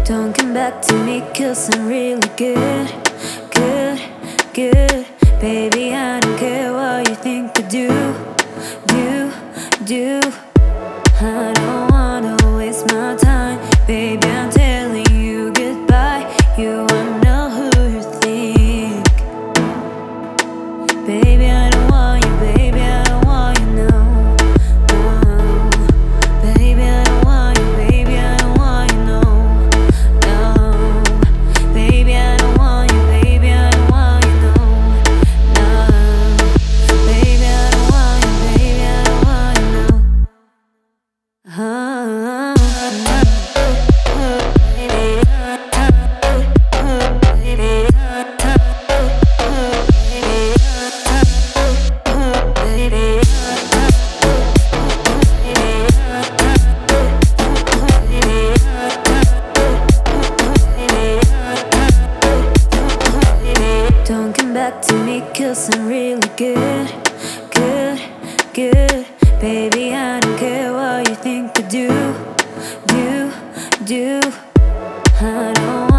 Don't come back to me 'cause I'm really good, good, good. Baby, I don't care what you think I do. I don't wanna waste my time. Baby, I'm telling you goodbye. You wanna know who you think. Baby, I don't want you, baby, I don't want you, no, no. Baby, I don't want you, baby, I don't want you, no, no. Baby, I don't want you, baby, I don't want you, no, no. Baby, I don't want you, baby, I don't want you, no. Don't come back to me 'cause I'm really good, good, good. Baby, I don't care what you think I do. I don't